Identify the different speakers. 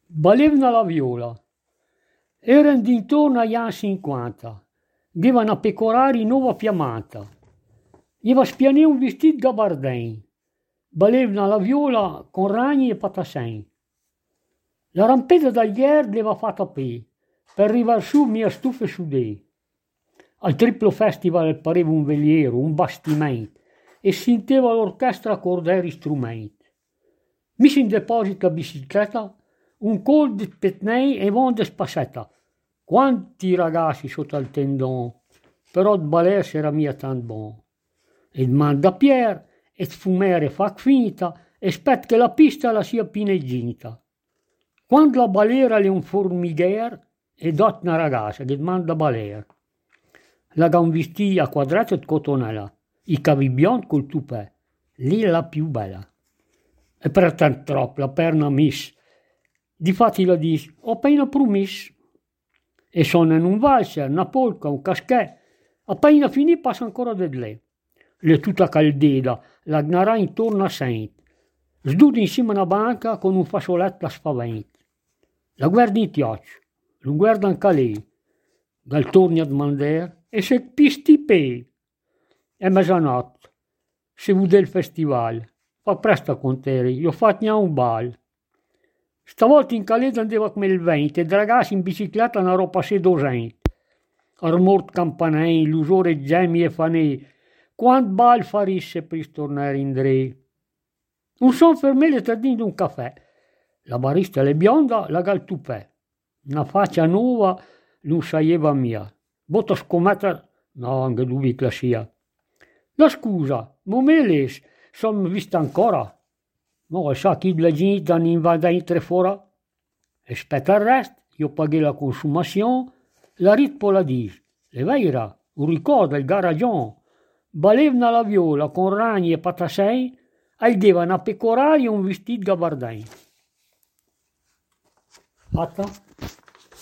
Speaker 1: Balevna la viola. Erano d'intorno agli anni 50. Avevano a pecorare nuova fiammata. Iva spianè un vestito gabardin. Balevna la viola con ragni e patassen. La rampetta dagli air l'aveva fatta per arrivare su mia stufe sudè. Al triplo festival pareva un veliero, un bastimento, e senteva l'orchestra accordare strumenti. Mise in deposito la bicicletta, un col di petnei e von de spassetta. Quanti ragazzi sotto al tendon, però il balè era mia tanto buon. E manda Pierre, e fumere fa finta, e spet che la pista la sia pinegginta. Quando la balera è un formigher, e dot una ragazza che manda balera. La gan vestì a quadrato di cotonella, i cavi biondi col tupè, lì è la più bella. E per tanto troppo, la perna miss. Difatti la dice, ho appena promesso. E sono in un valzer, una polca, un caschè. Appena finì passa ancora di lì. Le tutta caldeda, la gnarà intorno a Saint. Sdude insieme a una banca con un fascioletto a spavento. La guarda in tioccio, lo guarda anche lei. Dal torni a domandare, e se pisti pe. È mezzanotte. Se vuole il festival. Fa presto a contare, gli ho fatto un bal. Stavolta in caleda andava come il vento e ragazzi in bicicletta una roba sedosente. Armort campanei, l'usore gemmi e fanei. Quant bal farisse per tornare in dre. Un son fermele tardino un caffè. La barista è bionda, la gal tupè. Una faccia nuova non saieva mia. Botta scometta, no, anche dubito la sia. La scusa, momeles, son vista ancora. No, sa chi la gente non va dentro fuori. Aspetta il resto, io paghi la consumazione, la ritpo la dice. Le vera, un ricordo, il garagion. Balevna la viola con ragni e patassei, e devano a pecorare un vestito gabardin. Fatta?